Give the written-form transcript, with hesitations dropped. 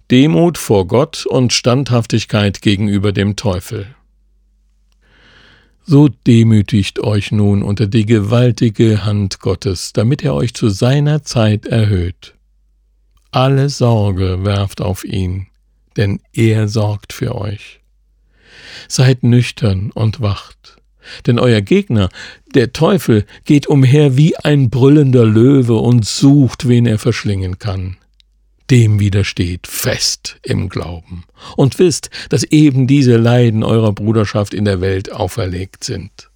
Demut vor Gott und Standhaftigkeit gegenüber dem Teufel. So demütigt euch nun unter die gewaltige Hand Gottes, damit er euch zu seiner Zeit erhöht. Alle Sorge werft auf ihn, denn er sorgt für euch. Seid nüchtern und wacht, denn euer Gegner, der Teufel, geht umher wie ein brüllender Löwe und sucht, wen er verschlingen kann. Dem widersteht fest im Glauben und wisst, dass eben diese Leiden eurer Bruderschaft in der Welt auferlegt sind.